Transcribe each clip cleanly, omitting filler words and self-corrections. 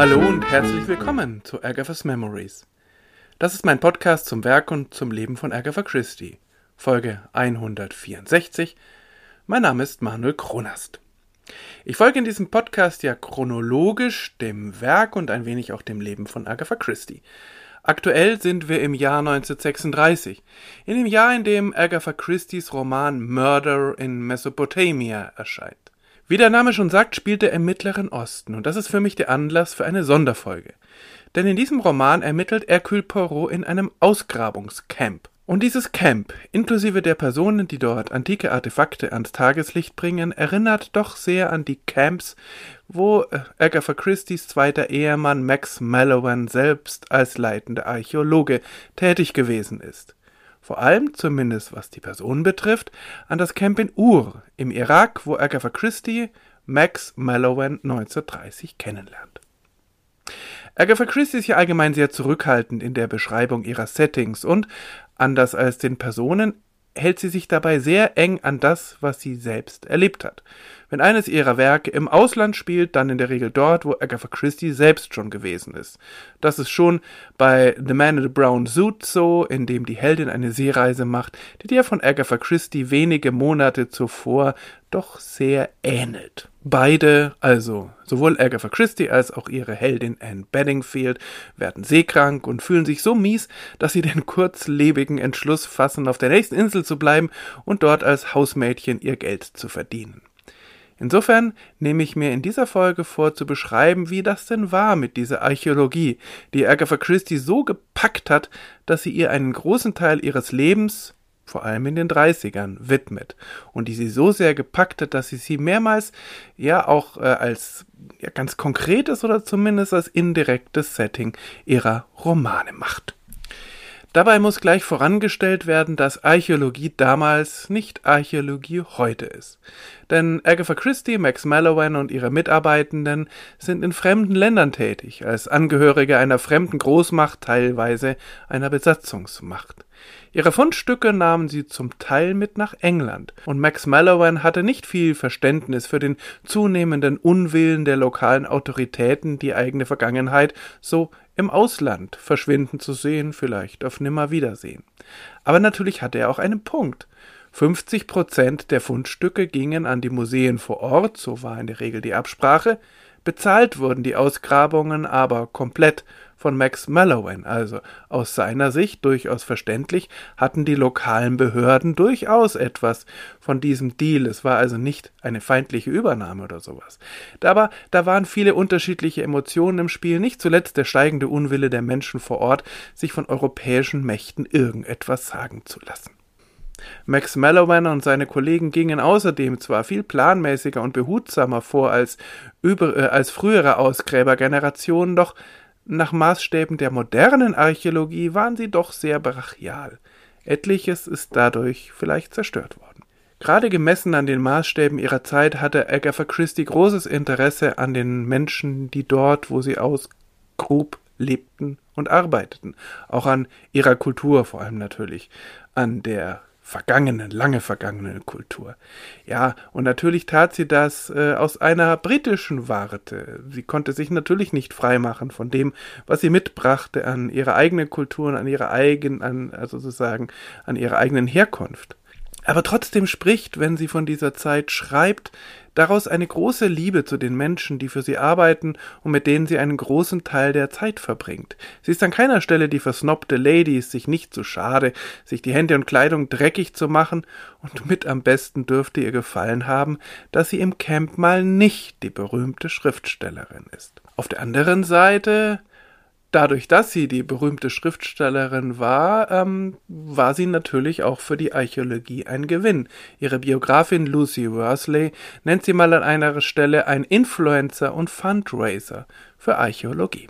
Hallo und herzlich willkommen zu Agatha's Memories. Das ist mein Podcast zum Werk und zum Leben von Agatha Christie, Folge 164. Mein Name ist Manuel Kronast. Ich folge in diesem Podcast ja chronologisch dem Werk und ein wenig auch dem Leben von Agatha Christie. Aktuell sind wir im Jahr 1936, in dem Jahr, in dem Agatha Christies Roman Murder in Mesopotamia erscheint. Wie der Name schon sagt, spielt er im Mittleren Osten und das ist für mich der Anlass für eine Sonderfolge. Denn in diesem Roman ermittelt Hercule Poirot in einem Ausgrabungscamp. Und dieses Camp, inklusive der Personen, die dort antike Artefakte ans Tageslicht bringen, erinnert doch sehr an die Camps, wo Agatha Christies zweiter Ehemann Max Mallowan selbst als leitender Archäologe tätig gewesen ist. Vor allem, zumindest was die Personen betrifft, an das Camp in Ur im Irak, wo Agatha Christie Max Mallowan 1930 kennenlernt. Agatha Christie ist ja allgemein sehr zurückhaltend in der Beschreibung ihrer Settings und, anders als den Personen, hält sie sich dabei sehr eng an das, was sie selbst erlebt hat. Wenn eines ihrer Werke im Ausland spielt, dann in der Regel dort, wo Agatha Christie selbst schon gewesen ist. Das ist schon bei The Man in the Brown Suit so, in dem die Heldin eine Seereise macht, die der von Agatha Christie wenige Monate zuvor doch sehr ähnelt. Beide, also sowohl Agatha Christie als auch ihre Heldin Anne Bedingfield, werden seekrank und fühlen sich so mies, dass sie den kurzlebigen Entschluss fassen, auf der nächsten Insel zu bleiben und dort als Hausmädchen ihr Geld zu verdienen. Insofern nehme ich mir in dieser Folge vor, zu beschreiben, wie das denn war mit dieser Archäologie, die Agatha Christie so gepackt hat, dass sie ihr einen großen Teil ihres Lebens, vor allem in den 30ern, widmet und die sie so sehr gepackt hat, dass sie mehrmals ja auch als ganz konkretes oder zumindest als indirektes Setting ihrer Romane macht. Dabei muss gleich vorangestellt werden, dass Archäologie damals nicht Archäologie heute ist. Denn Agatha Christie, Max Mallowan und ihre Mitarbeitenden sind in fremden Ländern tätig, als Angehörige einer fremden Großmacht, teilweise einer Besatzungsmacht. Ihre Fundstücke nahmen sie zum Teil mit nach England, und Max Mallowan hatte nicht viel Verständnis für den zunehmenden Unwillen der lokalen Autoritäten, die eigene Vergangenheit so im Ausland verschwinden zu sehen, vielleicht auf Nimmerwiedersehen. Aber natürlich hatte er auch einen Punkt. 50% der Fundstücke gingen an die Museen vor Ort, so war in der Regel die Absprache, bezahlt wurden die Ausgrabungen aber komplett von Max Mallowan, also aus seiner Sicht durchaus verständlich, hatten die lokalen Behörden durchaus etwas von diesem Deal. Es war also nicht eine feindliche Übernahme oder sowas. Aber da waren viele unterschiedliche Emotionen im Spiel, nicht zuletzt der steigende Unwille der Menschen vor Ort, sich von europäischen Mächten irgendetwas sagen zu lassen. Max Mallowan und seine Kollegen gingen außerdem zwar viel planmäßiger und behutsamer vor als frühere Ausgräbergenerationen, doch nach Maßstäben der modernen Archäologie waren sie doch sehr brachial. Etliches ist dadurch vielleicht zerstört worden. Gerade gemessen an den Maßstäben ihrer Zeit hatte Agatha Christie großes Interesse an den Menschen, die dort, wo sie ausgrub, lebten und arbeiteten. Auch an ihrer Kultur vor allem natürlich, an der lange vergangene Kultur. Ja, und natürlich tat sie das aus einer britischen Warte. Sie konnte sich natürlich nicht freimachen von dem, was sie mitbrachte an ihre eigene Kultur und an ihrer eigenen Herkunft. Aber trotzdem spricht, wenn sie von dieser Zeit schreibt, daraus eine große Liebe zu den Menschen, die für sie arbeiten und mit denen sie einen großen Teil der Zeit verbringt. Sie ist an keiner Stelle die versnobte Lady, ist sich nicht zu schade, sich die Hände und Kleidung dreckig zu machen, und mit am besten dürfte ihr gefallen haben, dass sie im Camp mal nicht die berühmte Schriftstellerin ist. Auf der anderen Seite, dadurch, dass sie die berühmte Schriftstellerin war, war sie natürlich auch für die Archäologie ein Gewinn. Ihre Biografin Lucy Worsley nennt sie mal an einer Stelle ein Influencer und Fundraiser für Archäologie.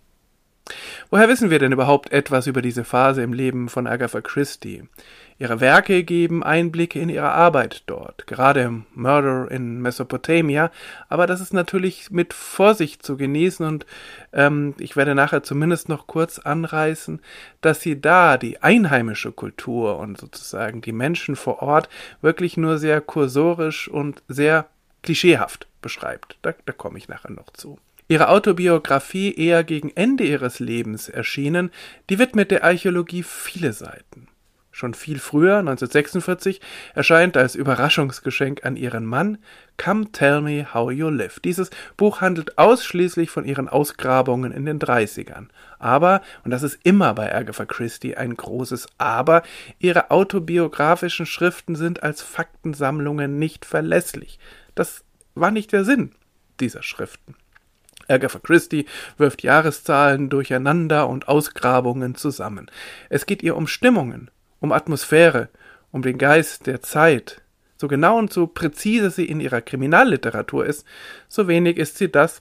Woher wissen wir denn überhaupt etwas über diese Phase im Leben von Agatha Christie? Ihre Werke geben Einblicke in ihre Arbeit dort, gerade im Murder in Mesopotamia, aber das ist natürlich mit Vorsicht zu genießen und ich werde nachher zumindest noch kurz anreißen, dass sie da die einheimische Kultur und sozusagen die Menschen vor Ort wirklich nur sehr kursorisch und sehr klischeehaft beschreibt. Da komme ich nachher noch zu. Ihre Autobiografie, eher gegen Ende ihres Lebens erschienen, die widmet der Archäologie viele Seiten. Schon viel früher, 1946, erscheint als Überraschungsgeschenk an ihren Mann Come Tell Me How You Live. Dieses Buch handelt ausschließlich von ihren Ausgrabungen in den 30ern. Aber, und das ist immer bei Agatha Christie ein großes Aber, ihre autobiografischen Schriften sind als Faktensammlungen nicht verlässlich. Das war nicht der Sinn dieser Schriften. Agatha Christie wirft Jahreszahlen durcheinander und Ausgrabungen zusammen. Es geht ihr um Stimmungen, um Atmosphäre, um den Geist der Zeit. So genau und so präzise sie in ihrer Kriminalliteratur ist, so wenig ist sie das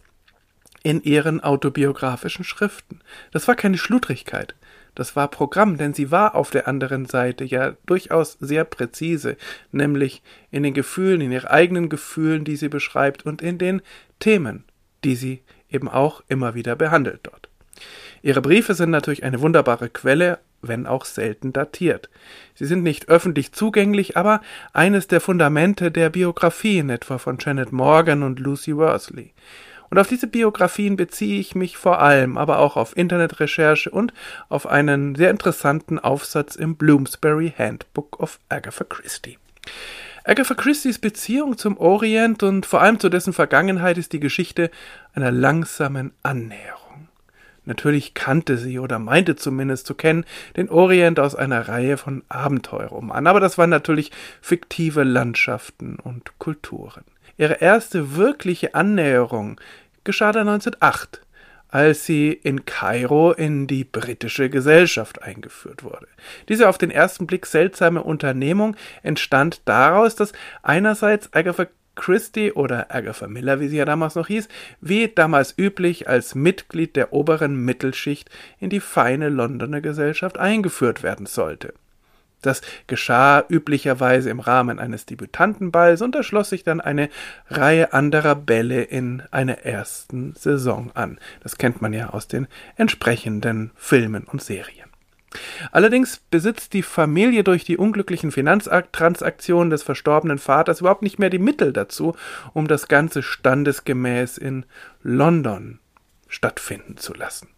in ihren autobiografischen Schriften. Das war keine Schludrigkeit, das war Programm, denn sie war auf der anderen Seite ja durchaus sehr präzise, nämlich in den Gefühlen, in ihren eigenen Gefühlen, die sie beschreibt und in den Themen, die sie eben auch immer wieder behandelt dort. Ihre Briefe sind natürlich eine wunderbare Quelle, wenn auch selten datiert. Sie sind nicht öffentlich zugänglich, aber eines der Fundamente der Biografien, etwa von Janet Morgan und Lucy Worsley. Und auf diese Biografien beziehe ich mich vor allem, aber auch auf Internetrecherche und auf einen sehr interessanten Aufsatz im Bloomsbury Handbook of Agatha Christie. Agatha Christies Beziehung zum Orient und vor allem zu dessen Vergangenheit ist die Geschichte einer langsamen Annäherung. Natürlich kannte sie oder meinte zumindest zu kennen den Orient aus einer Reihe von Abenteuerromanen, aber das waren natürlich fiktive Landschaften und Kulturen. Ihre erste wirkliche Annäherung geschah dann 1908, als sie in Kairo in die britische Gesellschaft eingeführt wurde. Diese auf den ersten Blick seltsame Unternehmung entstand daraus, dass einerseits Agatha Christie oder Agatha Miller, wie sie ja damals noch hieß, wie damals üblich als Mitglied der oberen Mittelschicht in die feine Londoner Gesellschaft eingeführt werden sollte. Das geschah üblicherweise im Rahmen eines Debütantenballs und da schloss sich dann eine Reihe anderer Bälle in einer ersten Saison an. Das kennt man ja aus den entsprechenden Filmen und Serien. Allerdings besitzt die Familie durch die unglücklichen Finanztransaktionen des verstorbenen Vaters überhaupt nicht mehr die Mittel dazu, um das Ganze standesgemäß in London stattfinden zu lassen.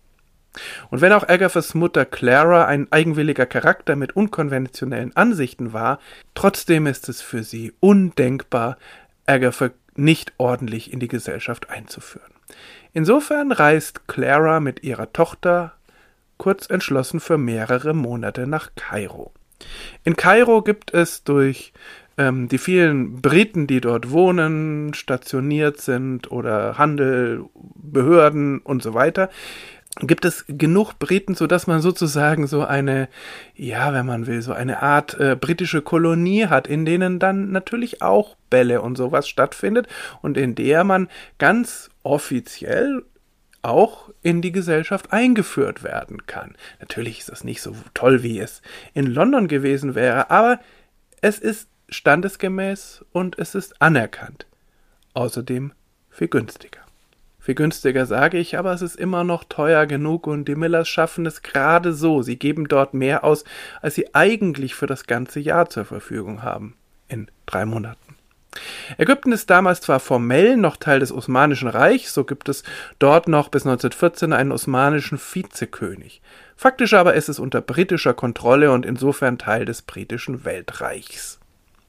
Und wenn auch Agathas Mutter Clara ein eigenwilliger Charakter mit unkonventionellen Ansichten war, trotzdem ist es für sie undenkbar, Agatha nicht ordentlich in die Gesellschaft einzuführen. Insofern reist Clara mit ihrer Tochter kurz entschlossen für mehrere Monate nach Kairo. In Kairo gibt es durch die vielen Briten, die dort wohnen, stationiert sind oder Handel, Behörden und so weiter, gibt es genug Briten, sodass man sozusagen so eine, ja, wenn man will, so eine Art britische Kolonie hat, in denen dann natürlich auch Bälle und sowas stattfindet und in der man ganz offiziell auch in die Gesellschaft eingeführt werden kann. Natürlich ist das nicht so toll, wie es in London gewesen wäre, aber es ist standesgemäß und es ist anerkannt. Außerdem viel günstiger. Viel günstiger sage ich, aber es ist immer noch teuer genug und die Millers schaffen es gerade so. Sie geben dort mehr aus, als sie eigentlich für das ganze Jahr zur Verfügung haben. In 3 Monaten. Ägypten ist damals zwar formell noch Teil des Osmanischen Reichs, so gibt es dort noch bis 1914 einen osmanischen Vizekönig. Faktisch aber ist es unter britischer Kontrolle und insofern Teil des britischen Weltreichs.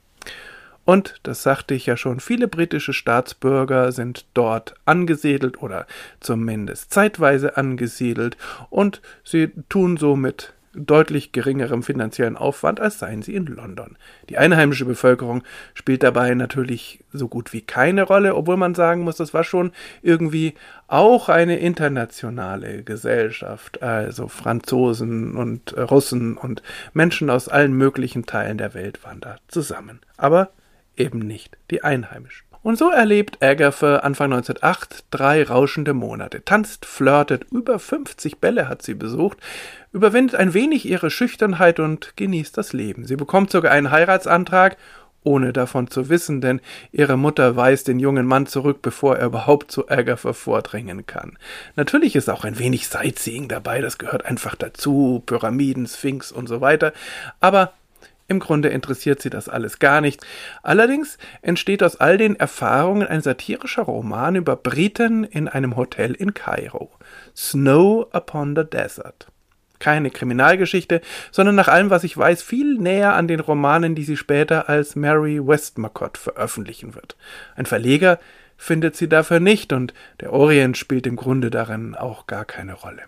Und, das sagte ich ja schon, viele britische Staatsbürger sind dort angesiedelt oder zumindest zeitweise angesiedelt und sie tun so mit deutlich geringerem finanziellen Aufwand, als seien sie in London. Die einheimische Bevölkerung spielt dabei natürlich so gut wie keine Rolle, obwohl man sagen muss, das war schon irgendwie auch eine internationale Gesellschaft, also Franzosen und Russen und Menschen aus allen möglichen Teilen der Welt waren da zusammen, aber eben nicht die Einheimischen. Und so erlebt Agatha Anfang 1908 3 rauschende Monate, tanzt, flirtet, über 50 Bälle hat sie besucht, überwindet ein wenig ihre Schüchternheit und genießt das Leben. Sie bekommt sogar einen Heiratsantrag, ohne davon zu wissen, denn ihre Mutter weist den jungen Mann zurück, bevor er überhaupt zu Agatha vordringen kann. Natürlich ist auch ein wenig Sightseeing dabei, das gehört einfach dazu, Pyramiden, Sphinx und so weiter, aber Im Grunde interessiert sie das alles gar nicht. Allerdings entsteht aus all den Erfahrungen ein satirischer Roman über Briten in einem Hotel in Kairo. Snow upon the Desert. Keine Kriminalgeschichte, sondern nach allem, was ich weiß, viel näher an den Romanen, die sie später als Mary Westmacott veröffentlichen wird. Ein Verleger findet sie dafür nicht und der Orient spielt im Grunde darin auch gar keine Rolle.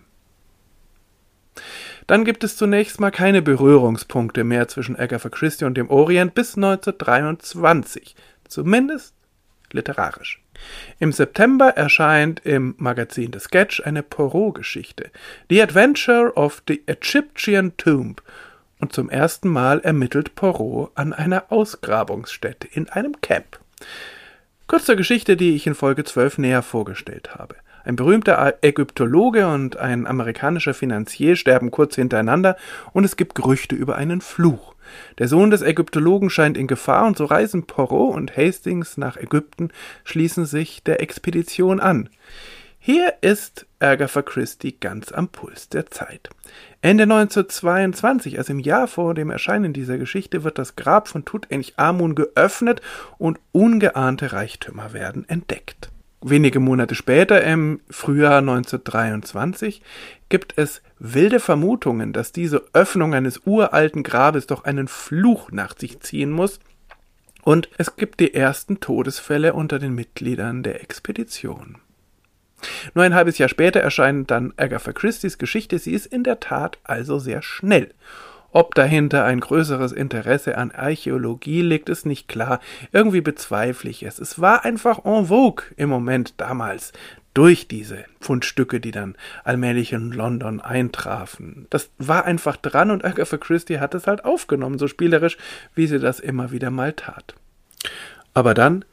Dann gibt es zunächst mal keine Berührungspunkte mehr zwischen Agatha Christie und dem Orient bis 1923, zumindest literarisch. Im September erscheint im Magazin The Sketch eine Poirot-Geschichte, The Adventure of the Egyptian Tomb, und zum ersten Mal ermittelt Poirot an einer Ausgrabungsstätte in einem Camp. Kurz zur Geschichte, die ich in Folge 12 näher vorgestellt habe. Ein berühmter Ägyptologe und ein amerikanischer Finanzier sterben kurz hintereinander und es gibt Gerüchte über einen Fluch. Der Sohn des Ägyptologen scheint in Gefahr und so reisen Poirot und Hastings nach Ägypten, schließen sich der Expedition an. Hier ist Agatha Christie ganz am Puls der Zeit. Ende 1922, also im Jahr vor dem Erscheinen dieser Geschichte, wird das Grab von Tutanchamun geöffnet und ungeahnte Reichtümer werden entdeckt. Wenige Monate später, im Frühjahr 1923, gibt es wilde Vermutungen, dass diese Öffnung eines uralten Grabes doch einen Fluch nach sich ziehen muss, und es gibt die ersten Todesfälle unter den Mitgliedern der Expedition. Nur ein halbes Jahr später erscheint dann Agatha Christies Geschichte. Sie ist in der Tat also sehr schnell. Ob dahinter ein größeres Interesse an Archäologie liegt, ist nicht klar. Irgendwie bezweifle ich es. Es war einfach en vogue im Moment damals durch diese Fundstücke, die dann allmählich in London eintrafen. Das war einfach dran und Agatha Christie hat es halt aufgenommen, so spielerisch, wie sie das immer wieder mal tat. Aber dann,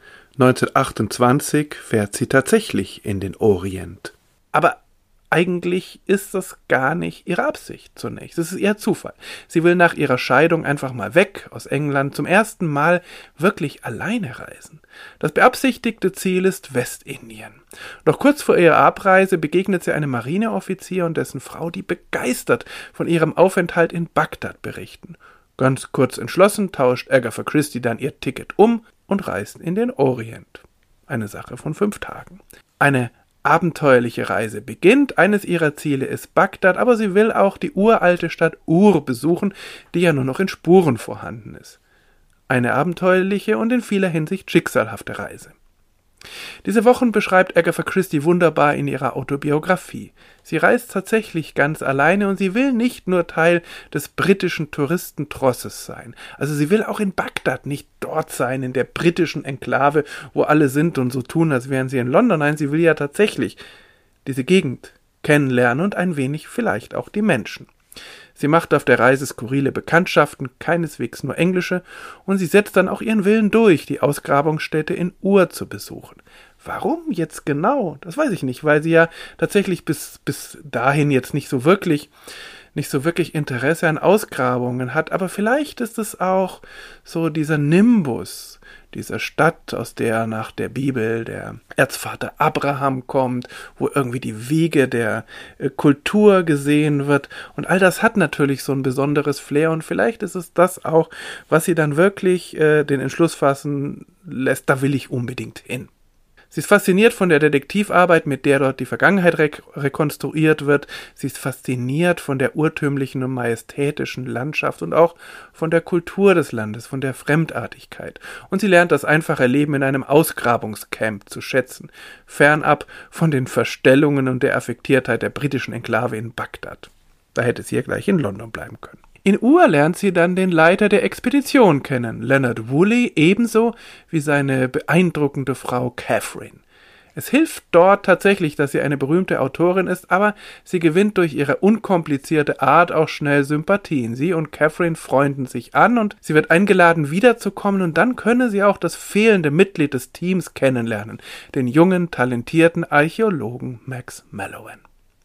1928, fährt sie tatsächlich in den Orient. Aber eigentlich ist das gar nicht ihre Absicht zunächst. Es ist eher Zufall. Sie will nach ihrer Scheidung einfach mal weg aus England, zum ersten Mal wirklich alleine reisen. Das beabsichtigte Ziel ist Westindien. Doch kurz vor ihrer Abreise begegnet sie einem Marineoffizier und dessen Frau, die begeistert von ihrem Aufenthalt in Bagdad berichten. Ganz kurz entschlossen tauscht Agatha Christie dann ihr Ticket um und reist in den Orient. Eine Sache von 5 Tagen. Eine abenteuerliche Reise beginnt. Eines ihrer Ziele ist Bagdad, aber sie will auch die uralte Stadt Ur besuchen, die ja nur noch in Spuren vorhanden ist. Eine abenteuerliche und in vieler Hinsicht schicksalhafte Reise. Diese Wochen beschreibt Agatha Christie wunderbar in ihrer Autobiografie. Sie reist tatsächlich ganz alleine und sie will nicht nur Teil des britischen Touristentrosses sein. Also sie will auch in Bagdad nicht dort sein, in der britischen Enklave, wo alle sind und so tun, als wären sie in London. Nein, sie will ja tatsächlich diese Gegend kennenlernen und ein wenig vielleicht auch die Menschen. Sie macht auf der Reise skurrile Bekanntschaften, keineswegs nur englische, und sie setzt dann auch ihren Willen durch, die Ausgrabungsstätte in Ur zu besuchen. Warum jetzt genau? Das weiß ich nicht, weil sie ja tatsächlich bis dahin jetzt nicht so wirklich Interesse an Ausgrabungen hat, aber vielleicht ist es auch so dieser Nimbus dieser Stadt, aus der nach der Bibel der Erzvater Abraham kommt, wo irgendwie die Wiege der Kultur gesehen wird, und all das hat natürlich so ein besonderes Flair, und vielleicht ist es das auch, was sie dann wirklich den Entschluss fassen lässt, da will ich unbedingt hin. Sie ist fasziniert von der Detektivarbeit, mit der dort die Vergangenheit rekonstruiert wird. Sie ist fasziniert von der urtümlichen und majestätischen Landschaft und auch von der Kultur des Landes, von der Fremdartigkeit. Und sie lernt das einfache Leben in einem Ausgrabungscamp zu schätzen, fernab von den Verstellungen und der Affektiertheit der britischen Enklave in Bagdad. Da hätte sie ja gleich in London bleiben können. In Ur lernt sie dann den Leiter der Expedition kennen, Leonard Woolley, ebenso wie seine beeindruckende Frau Catherine. Es hilft dort tatsächlich, dass sie eine berühmte Autorin ist, aber sie gewinnt durch ihre unkomplizierte Art auch schnell Sympathien. Sie und Catherine freunden sich an und sie wird eingeladen, wiederzukommen, und dann könne sie auch das fehlende Mitglied des Teams kennenlernen, den jungen, talentierten Archäologen Max Mallowan.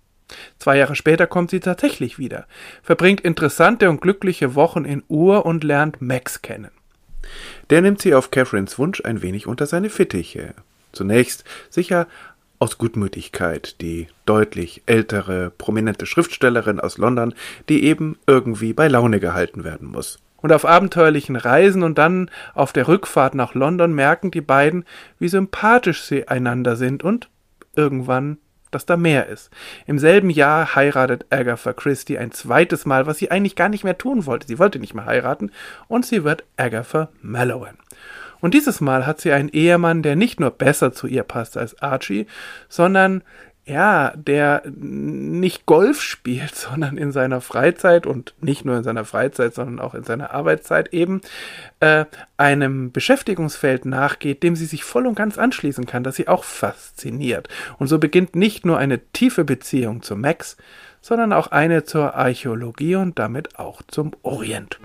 2 Jahre später kommt sie tatsächlich wieder, verbringt interessante und glückliche Wochen in Ur und lernt Max kennen. Der nimmt sie auf Catherines Wunsch ein wenig unter seine Fittiche. Zunächst sicher aus Gutmütigkeit, die deutlich ältere, prominente Schriftstellerin aus London, die eben irgendwie bei Laune gehalten werden muss. Und auf abenteuerlichen Reisen und dann auf der Rückfahrt nach London merken die beiden, wie sympathisch sie einander sind und irgendwann, dass da mehr ist. Im selben Jahr heiratet Agatha Christie ein zweites Mal, was sie eigentlich gar nicht mehr tun wollte. Sie wollte nicht mehr heiraten und sie wird Agatha Mallowan. Und dieses Mal hat sie einen Ehemann, der nicht nur besser zu ihr passt als Archie, sondern der nicht Golf spielt, sondern in seiner Freizeit und nicht nur in seiner Freizeit, sondern auch in seiner Arbeitszeit eben einem Beschäftigungsfeld nachgeht, dem sie sich voll und ganz anschließen kann, das sie auch fasziniert. Und so beginnt nicht nur eine tiefe Beziehung zu Max, sondern auch eine zur Archäologie und damit auch zum Orient.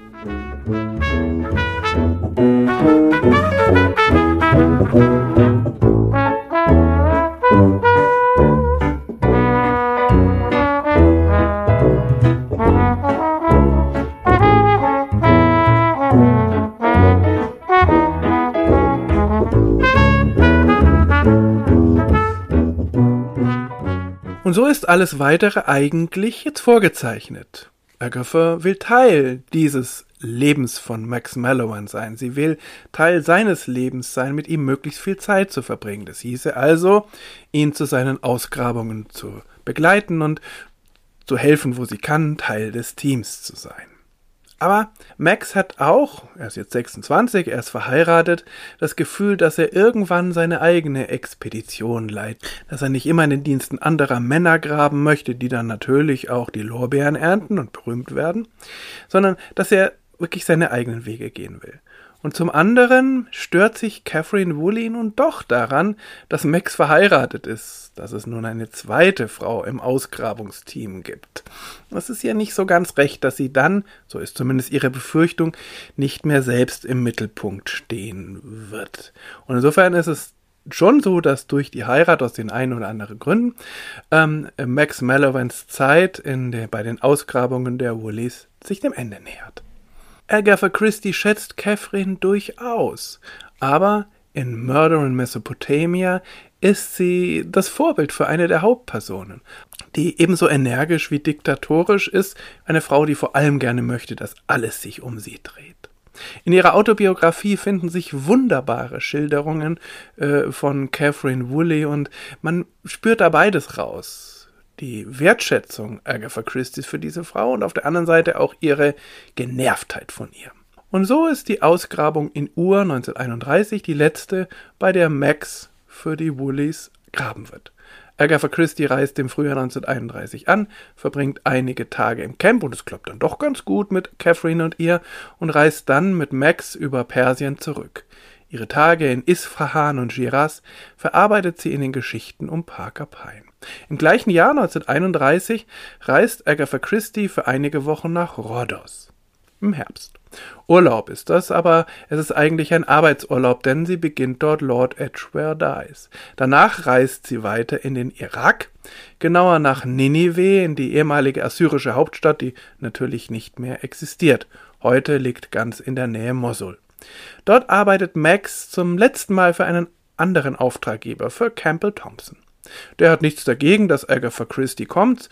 Und so ist alles Weitere eigentlich jetzt vorgezeichnet. Agatha will Teil dieses Lebens von Max Mallowan sein. Sie will Teil seines Lebens sein, mit ihm möglichst viel Zeit zu verbringen. Das hieße also, ihn zu seinen Ausgrabungen zu begleiten und zu helfen, wo sie kann, Teil des Teams zu sein. Aber Max hat auch, er ist jetzt 26, er ist verheiratet, das Gefühl, dass er irgendwann seine eigene Expedition leitet. Dass er nicht immer in den Diensten anderer Männer graben möchte, die dann natürlich auch die Lorbeeren ernten und berühmt werden, sondern dass er wirklich seine eigenen Wege gehen will. Und zum anderen stört sich Catherine Woolley nun doch daran, dass Max verheiratet ist, dass es nun eine zweite Frau im Ausgrabungsteam gibt. Es ist ja nicht so ganz recht, dass sie dann, so ist zumindest ihre Befürchtung, nicht mehr selbst im Mittelpunkt stehen wird. Und insofern ist es schon so, dass durch die Heirat aus den einen oder anderen Gründen Max Mallowans Zeit bei den Ausgrabungen der Woolleys sich dem Ende nähert. Agatha Christie schätzt Catherine durchaus, aber in Murder in Mesopotamia ist sie das Vorbild für eine der Hauptpersonen, die ebenso energisch wie diktatorisch ist, eine Frau, die vor allem gerne möchte, dass alles sich um sie dreht. In ihrer Autobiografie finden sich wunderbare Schilderungen von Catherine Woolley und man spürt da beides raus. Die Wertschätzung Agatha Christies für diese Frau und auf der anderen Seite auch ihre Genervtheit von ihr. Und so ist die Ausgrabung in Ur 1931 die letzte, bei der Max für die Woolleys graben wird. Agatha Christie reist im Frühjahr 1931 an, verbringt einige Tage im Camp und es klappt dann doch ganz gut mit Catherine und ihr und reist dann mit Max über Persien zurück. Ihre Tage in Isfahan und Shiraz verarbeitet sie in den Geschichten um Parker Pyne. Im gleichen Jahr 1931 reist Agatha Christie für einige Wochen nach Rhodos. Im Herbst. Urlaub ist das, aber es ist eigentlich ein Arbeitsurlaub, denn sie beginnt dort Lord Edgware Dies. Danach reist sie weiter in den Irak, genauer nach Ninive, in die ehemalige assyrische Hauptstadt, die natürlich nicht mehr existiert. Heute liegt ganz in der Nähe Mosul. Dort arbeitet Max zum letzten Mal für einen anderen Auftraggeber, für Campbell Thompson. Der hat nichts dagegen, dass Agatha Christie kommt,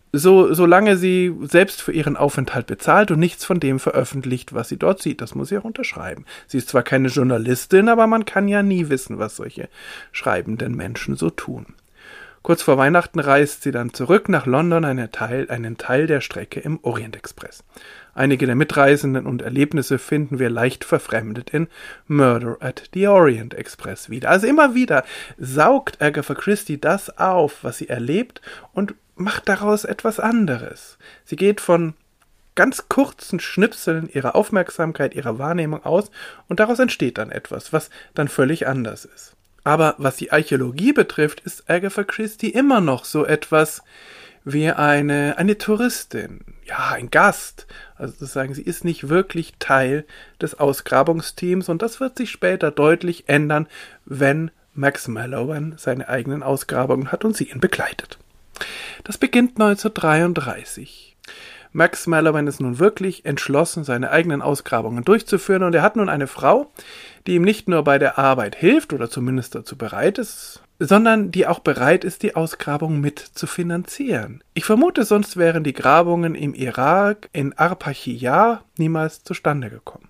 solange sie selbst für ihren Aufenthalt bezahlt und nichts von dem veröffentlicht, was sie dort sieht. Das muss sie auch unterschreiben. Sie ist zwar keine Journalistin, aber man kann ja nie wissen, was solche schreibenden Menschen so tun. Kurz vor Weihnachten reist sie dann zurück nach London, einen Teil der Strecke im Orient Express. Einige der Mitreisenden und Erlebnisse finden wir leicht verfremdet in Murder at the Orient Express wieder. Also immer wieder saugt Agatha Christie das auf, was sie erlebt und macht daraus etwas anderes. Sie geht von ganz kurzen Schnipseln ihrer Aufmerksamkeit, ihrer Wahrnehmung aus und daraus entsteht dann etwas, was dann völlig anders ist. Aber was die Archäologie betrifft, ist Agatha Christie immer noch so etwas wie eine Touristin, ja, ein Gast. Also sozusagen, sie ist nicht wirklich Teil des Ausgrabungsteams und das wird sich später deutlich ändern, wenn Max Mallowan seine eigenen Ausgrabungen hat und sie ihn begleitet. Das beginnt 1933. Max Mallowan ist nun wirklich entschlossen, seine eigenen Ausgrabungen durchzuführen, und er hat nun eine Frau, die ihm nicht nur bei der Arbeit hilft oder zumindest dazu bereit ist, sondern die auch bereit ist, die Ausgrabung mit zu finanzieren. Ich vermute, sonst wären die Grabungen im Irak in Arpachiyah niemals zustande gekommen.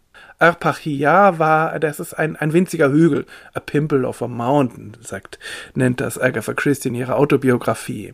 Arpachiyah das ist ein winziger Hügel, a pimple of a mountain, nennt das Agatha Christie in ihrer Autobiografie.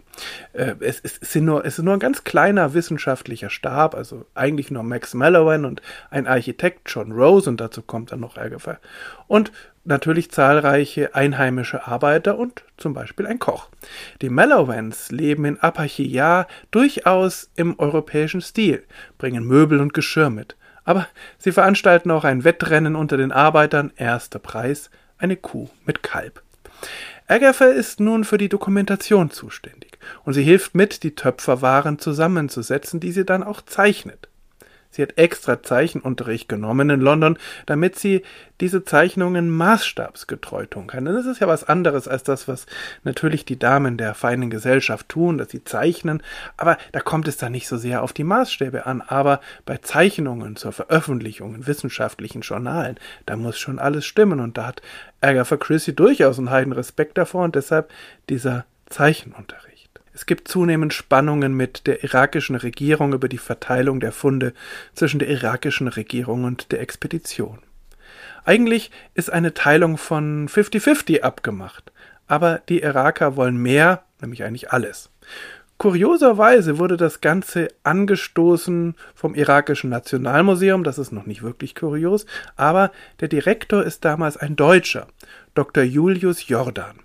Es ist nur ein ganz kleiner wissenschaftlicher Stab, also eigentlich nur Max Mallowan und ein Architekt, John Rose, und dazu kommt dann noch Agatha. Und natürlich zahlreiche einheimische Arbeiter und zum Beispiel ein Koch. Die Mallowans leben in Arpachiyah durchaus im europäischen Stil, bringen Möbel und Geschirr mit. Aber sie veranstalten auch ein Wettrennen unter den Arbeitern, erster Preis, eine Kuh mit Kalb. Agatha ist nun für die Dokumentation zuständig und sie hilft mit, die Töpferwaren zusammenzusetzen, die sie dann auch zeichnet. Sie hat extra Zeichenunterricht genommen in London, damit sie diese Zeichnungen maßstabsgetreu tun kann. Denn das ist ja was anderes als das, was natürlich die Damen der feinen Gesellschaft tun, dass sie zeichnen. Aber da kommt es dann nicht so sehr auf die Maßstäbe an. Aber bei Zeichnungen zur Veröffentlichung in wissenschaftlichen Journalen, da muss schon alles stimmen. Und da hat Agatha Christie durchaus einen heiden Respekt davor und deshalb dieser Zeichenunterricht. Es gibt zunehmend Spannungen mit der irakischen Regierung über die Verteilung der Funde zwischen der irakischen Regierung und der Expedition. Eigentlich ist eine Teilung von 50-50 abgemacht, aber die Iraker wollen mehr, nämlich eigentlich alles. Kurioserweise wurde das Ganze angestoßen vom irakischen Nationalmuseum, das ist noch nicht wirklich kurios, aber der Direktor ist damals ein Deutscher, Dr. Julius Jordan.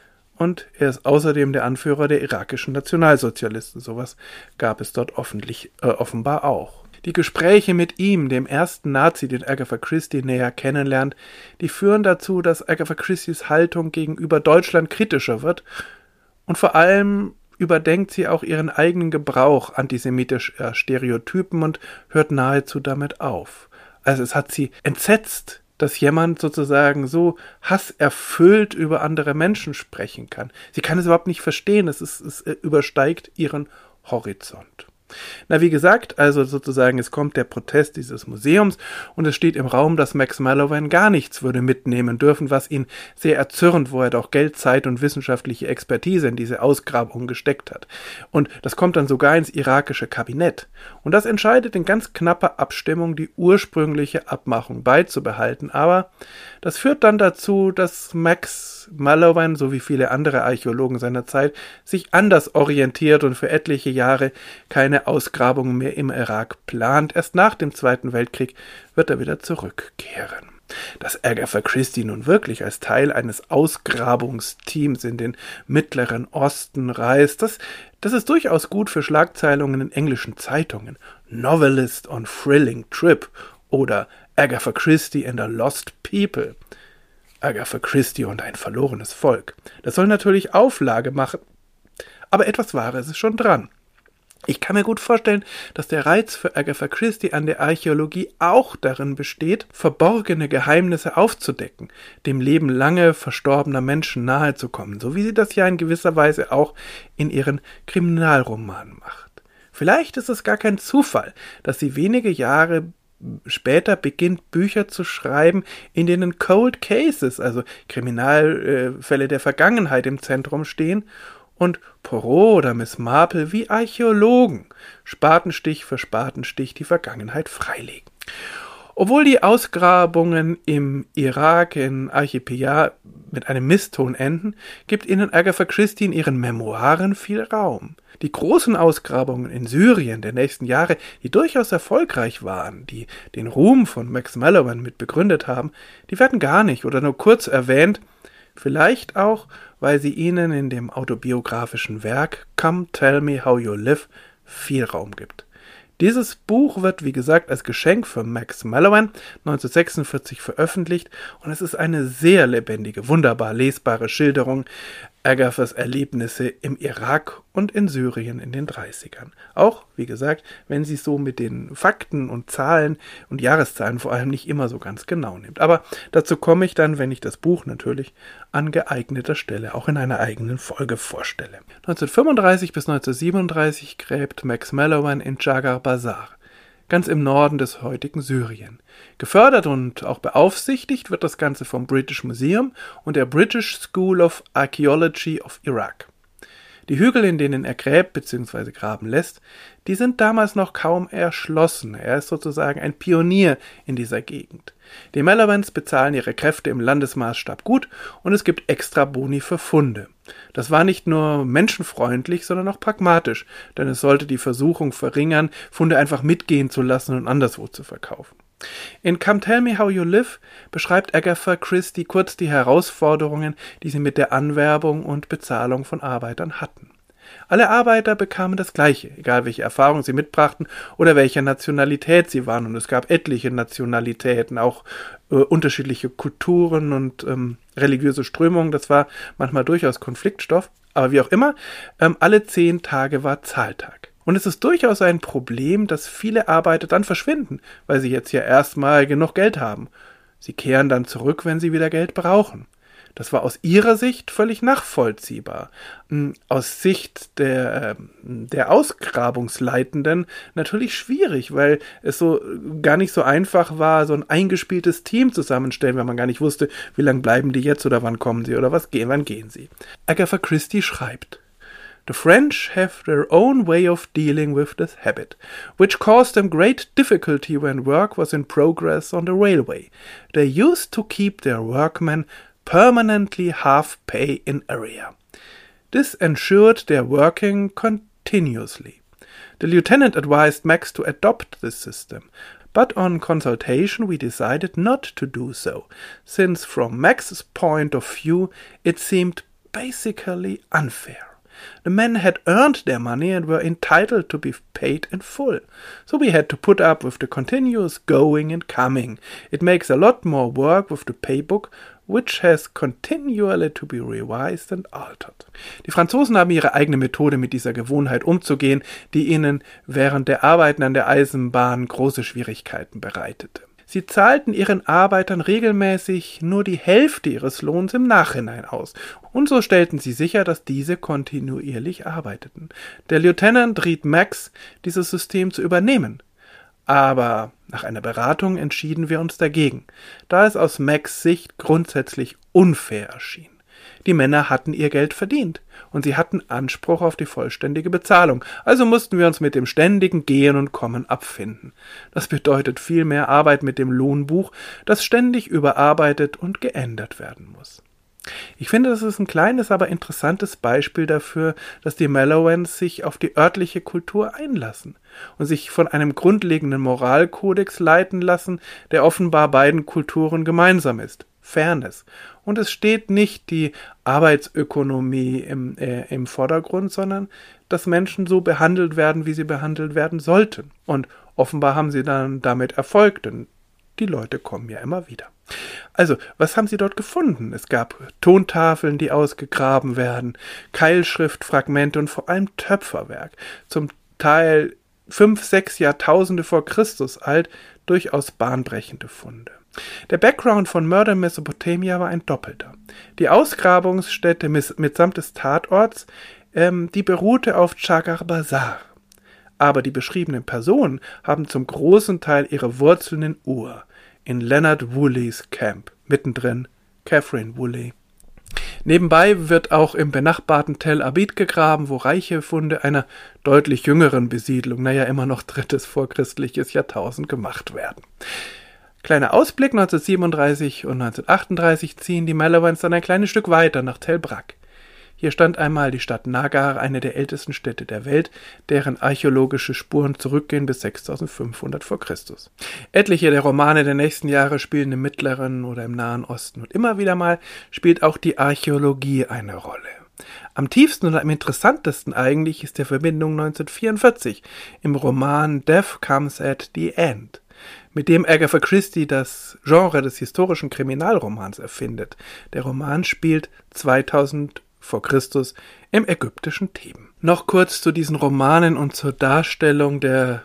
Und er ist außerdem der Anführer der irakischen Nationalsozialisten. Sowas gab es dort offenbar auch. Die Gespräche mit ihm, dem ersten Nazi, den Agatha Christie näher kennenlernt, die führen dazu, dass Agatha Christies Haltung gegenüber Deutschland kritischer wird und vor allem überdenkt sie auch ihren eigenen Gebrauch antisemitischer Stereotypen und hört nahezu damit auf. Also es hat sie entsetzt, dass jemand sozusagen so hasserfüllt über andere Menschen sprechen kann. Sie kann es überhaupt nicht verstehen, es übersteigt ihren Horizont. Na, wie gesagt, also sozusagen, es kommt der Protest dieses Museums und es steht im Raum, dass Max Mallowan gar nichts würde mitnehmen dürfen, was ihn sehr erzürnt, wo er doch Geld, Zeit und wissenschaftliche Expertise in diese Ausgrabung gesteckt hat. Und das kommt dann sogar ins irakische Kabinett. Und das entscheidet in ganz knapper Abstimmung, die ursprüngliche Abmachung beizubehalten. Aber das führt dann dazu, dass Max Mallowan, so wie viele andere Archäologen seiner Zeit, sich anders orientiert und für etliche Jahre keine Ausgrabungen mehr im Irak plant. Erst nach dem Zweiten Weltkrieg wird er wieder zurückkehren. Dass Agatha Christie nun wirklich als Teil eines Ausgrabungsteams in den Mittleren Osten reist, das ist durchaus gut für Schlagzeilungen in englischen Zeitungen. Novelist on thrilling trip oder Agatha Christie and a lost people. Agatha Christie und ein verlorenes Volk. Das soll natürlich Auflage machen, aber etwas Wahres ist schon dran. Ich kann mir gut vorstellen, dass der Reiz für Agatha Christie an der Archäologie auch darin besteht, verborgene Geheimnisse aufzudecken, dem Leben lange verstorbener Menschen nahezukommen, so wie sie das ja in gewisser Weise auch in ihren Kriminalromanen macht. Vielleicht ist es gar kein Zufall, dass sie wenige Jahre später beginnt, Bücher zu schreiben, in denen Cold Cases, also Kriminalfälle der Vergangenheit im Zentrum stehen und Poirot oder Miss Marple wie Archäologen Spatenstich für Spatenstich die Vergangenheit freilegen. Obwohl die Ausgrabungen im Irak in Arpachiyah mit einem Misston enden, gibt ihnen Agatha Christie in ihren Memoiren viel Raum. Die großen Ausgrabungen in Syrien der nächsten Jahre, die durchaus erfolgreich waren, die den Ruhm von Max Mallowan mit begründet haben, die werden gar nicht oder nur kurz erwähnt, vielleicht auch, weil sie ihnen in dem autobiografischen Werk Come Tell Me How You Live viel Raum gibt. Dieses Buch wird, wie gesagt, als Geschenk für Max Mallowan 1946 veröffentlicht und es ist eine sehr lebendige, wunderbar lesbare Schilderung Agathas Erlebnisse im Irak und in Syrien in den 30ern. Auch, wie gesagt, wenn sie es so mit den Fakten und Zahlen und Jahreszahlen vor allem nicht immer so ganz genau nimmt. Aber dazu komme ich dann, wenn ich das Buch natürlich an geeigneter Stelle auch in einer eigenen Folge vorstelle. 1935 bis 1937 gräbt Max Mallowan in Djagar Bazar, ganz im Norden des heutigen Syrien. Gefördert und auch beaufsichtigt wird das Ganze vom British Museum und der British School of Archaeology of Iraq. Die Hügel, in denen er gräbt bzw. graben lässt, die sind damals noch kaum erschlossen. Er ist sozusagen ein Pionier in dieser Gegend. Die Mallowans bezahlen ihre Kräfte im Landesmaßstab gut und es gibt extra Boni für Funde. Das war nicht nur menschenfreundlich, sondern auch pragmatisch, denn es sollte die Versuchung verringern, Funde einfach mitgehen zu lassen und anderswo zu verkaufen. In Come Tell Me How You Live beschreibt Agatha Christie kurz die Herausforderungen, die sie mit der Anwerbung und Bezahlung von Arbeitern hatten. Alle Arbeiter bekamen das Gleiche, egal welche Erfahrung sie mitbrachten oder welcher Nationalität sie waren. Und es gab etliche Nationalitäten, auch unterschiedliche Kulturen und religiöse Strömungen. Das war manchmal durchaus Konfliktstoff. Aber wie auch immer, alle 10 Tage war Zahltag. Und es ist durchaus ein Problem, dass viele Arbeiter dann verschwinden, weil sie jetzt ja erstmal genug Geld haben. Sie kehren dann zurück, wenn sie wieder Geld brauchen. Das war aus ihrer Sicht völlig nachvollziehbar. Aus Sicht der Ausgrabungsleitenden natürlich schwierig, weil es so gar nicht so einfach war, so ein eingespieltes Team zusammenstellen, weil man gar nicht wusste, wie lange bleiben die jetzt oder wann kommen sie oder wann gehen sie. Agatha Christie schreibt: The French have their own way of dealing with this habit, which caused them great difficulty when work was in progress on the railway. They used to keep their workmen permanently half pay in arrear. This ensured their working continuously. The lieutenant advised Max to adopt this system, but on consultation we decided not to do so, since from Max's point of view it seemed basically unfair. The men had earned their money and were entitled to be paid in full. So we had to put up with the continuous going and coming. It makes a lot more work with the paybook, which has continually to be revised and altered. Die Franzosen haben ihre eigene Methode, mit dieser Gewohnheit umzugehen, die ihnen während der Arbeiten an der Eisenbahn große Schwierigkeiten bereitete. Sie zahlten ihren Arbeitern regelmäßig nur die Hälfte ihres Lohns im Nachhinein aus. Und so stellten sie sicher, dass diese kontinuierlich arbeiteten. Der Lieutenant riet Max, dieses System zu übernehmen. Aber nach einer Beratung entschieden wir uns dagegen, da es aus Max' Sicht grundsätzlich unfair erschien. Die Männer hatten ihr Geld verdient und sie hatten Anspruch auf die vollständige Bezahlung, also mussten wir uns mit dem ständigen Gehen und Kommen abfinden. Das bedeutet viel mehr Arbeit mit dem Lohnbuch, das ständig überarbeitet und geändert werden muss. Ich finde, das ist ein kleines, aber interessantes Beispiel dafür, dass die Mallowans sich auf die örtliche Kultur einlassen und sich von einem grundlegenden Moralkodex leiten lassen, der offenbar beiden Kulturen gemeinsam ist: Fairness. Und es steht nicht die Arbeitsökonomie im Vordergrund, sondern dass Menschen so behandelt werden, wie sie behandelt werden sollten. Und offenbar haben sie dann damit Erfolg, denn die Leute kommen ja immer wieder. Also, was haben sie dort gefunden? Es gab Tontafeln, die ausgegraben werden, Keilschriftfragmente und vor allem Töpferwerk, zum Teil 5-6 Jahrtausende vor Christus alt, durchaus bahnbrechende Funde. Der Background von Murder in Mesopotamia war ein doppelter. Die Ausgrabungsstätte mitsamt des Tatorts, die beruhte auf Djagar Bazar. Aber die beschriebenen Personen haben zum großen Teil ihre Wurzeln in Ur, in Leonard Wooleys Camp, mittendrin Catherine Woolley. Nebenbei wird auch im benachbarten Tel Abid gegraben, wo reiche Funde einer deutlich jüngeren Besiedlung, immer noch 3. vorchristliches Jahrtausend, gemacht werden. Kleiner Ausblick: 1937 und 1938 ziehen die Mallowans dann ein kleines Stück weiter nach Tel Brak. Hier stand einmal die Stadt Nagar, eine der ältesten Städte der Welt, deren archäologische Spuren zurückgehen bis 6500 vor Christus. Etliche der Romane der nächsten Jahre spielen im Mittleren oder im Nahen Osten und immer wieder mal spielt auch die Archäologie eine Rolle. Am tiefsten und am interessantesten eigentlich ist der Verbindung 1944 im Roman Death Comes at the End, mit dem Agatha Christie das Genre des historischen Kriminalromans erfindet. Der Roman spielt 2000 vor Christus im ägyptischen Theben. Noch kurz zu diesen Romanen und zur Darstellung der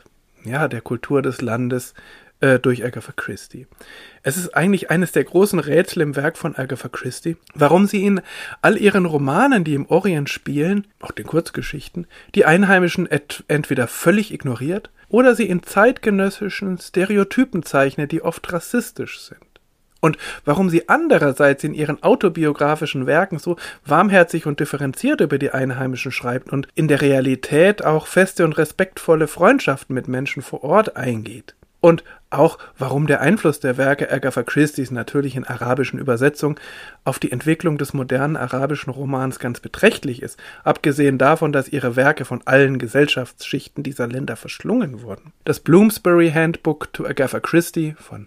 Kultur des Landes durch Agatha Christie. Es ist eigentlich eines der großen Rätsel im Werk von Agatha Christie, warum sie in all ihren Romanen, die im Orient spielen, auch den Kurzgeschichten, die Einheimischen entweder völlig ignoriert oder sie in zeitgenössischen Stereotypen zeichnet, die oft rassistisch sind. Und warum sie andererseits in ihren autobiografischen Werken so warmherzig und differenziert über die Einheimischen schreibt und in der Realität auch feste und respektvolle Freundschaften mit Menschen vor Ort eingeht. Und auch, warum der Einfluss der Werke Agatha Christies natürlich in arabischen Übersetzungen auf die Entwicklung des modernen arabischen Romans ganz beträchtlich ist, abgesehen davon, dass ihre Werke von allen Gesellschaftsschichten dieser Länder verschlungen wurden. Das Bloomsbury Handbook to Agatha Christie von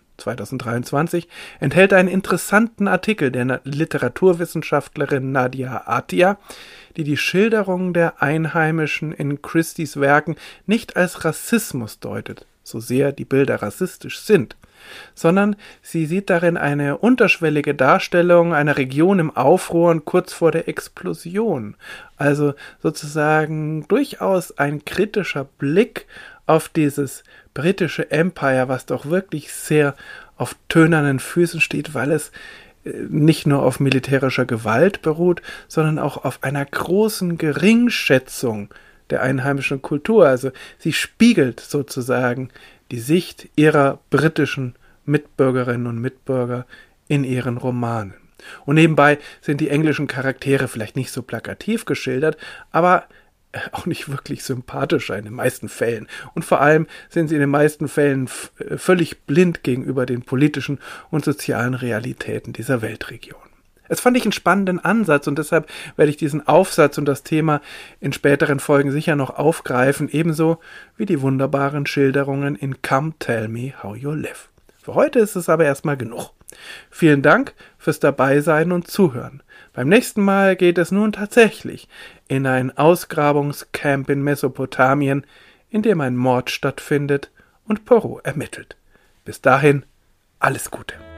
2023 enthält einen interessanten Artikel der Literaturwissenschaftlerin Nadia Atia, die die Schilderungen der Einheimischen in Christies Werken nicht als Rassismus deutet, so sehr die Bilder rassistisch sind, sondern sie sieht darin eine unterschwellige Darstellung einer Region im Aufruhr und kurz vor der Explosion, also sozusagen durchaus ein kritischer Blick auf dieses britische Empire, was doch wirklich sehr auf tönernen Füßen steht, weil es nicht nur auf militärischer Gewalt beruht, sondern auch auf einer großen Geringschätzung der einheimischen Kultur. Also sie spiegelt sozusagen die Sicht ihrer britischen Mitbürgerinnen und Mitbürger in ihren Romanen. Und nebenbei sind die englischen Charaktere vielleicht nicht so plakativ geschildert, aber auch nicht wirklich sympathisch in den meisten Fällen. Und vor allem sind sie in den meisten Fällen völlig blind gegenüber den politischen und sozialen Realitäten dieser Weltregion. Es fand ich einen spannenden Ansatz und deshalb werde ich diesen Aufsatz und das Thema in späteren Folgen sicher noch aufgreifen, ebenso wie die wunderbaren Schilderungen in Come Tell Me How You Live. Für heute ist es aber erstmal genug. Vielen Dank fürs Dabeisein und Zuhören. Beim nächsten Mal geht es nun tatsächlich in ein Ausgrabungscamp in Mesopotamien, in dem ein Mord stattfindet und Poirot ermittelt. Bis dahin, alles Gute.